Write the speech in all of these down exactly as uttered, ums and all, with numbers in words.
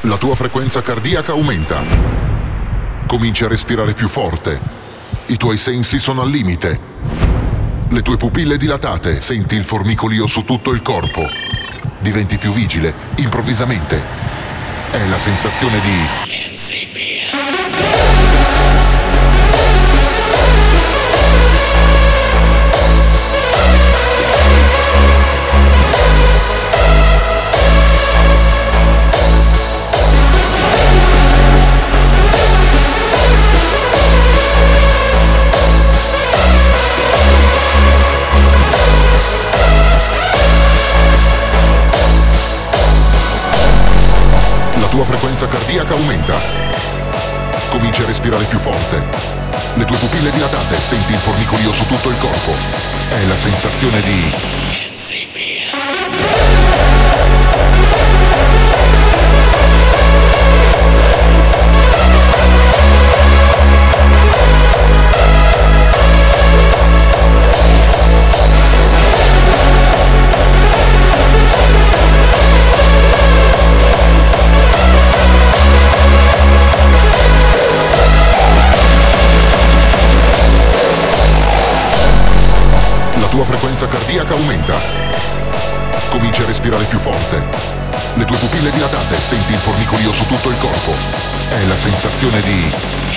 La tua frequenza cardiaca aumenta. Cominci a respirare più forte. I tuoi sensi sono al limite. Le tue pupille dilatate, senti il formicolio su tutto il corpo. Diventi più vigile, improvvisamente. È la sensazione di... La tua frequenza cardiaca aumenta. Cominci a respirare più forte. Le tue pupille dilatate, senti il formicolio su tutto il corpo. È la sensazione di... La tua frequenza cardiaca aumenta. Cominci a respirare più forte. Le tue pupille dilatate, senti il formicolio su tutto il corpo. È la sensazione di...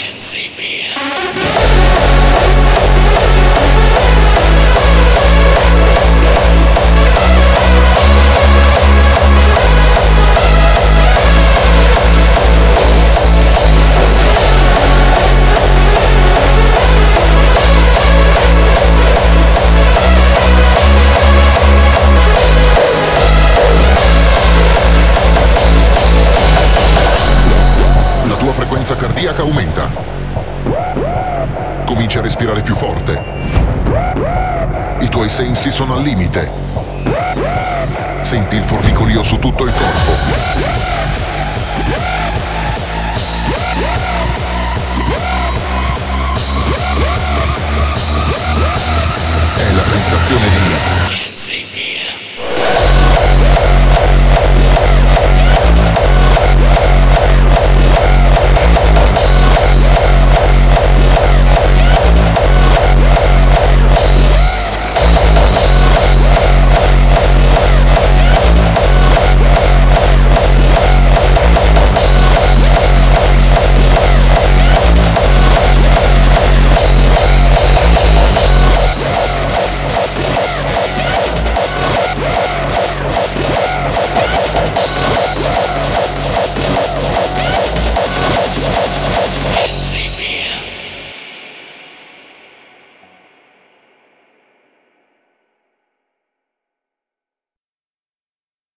La tua frequenza cardiaca aumenta. Cominci a respirare più forte. I tuoi sensi sono al limite. Senti il formicolio su tutto il corpo. È la sensazione di...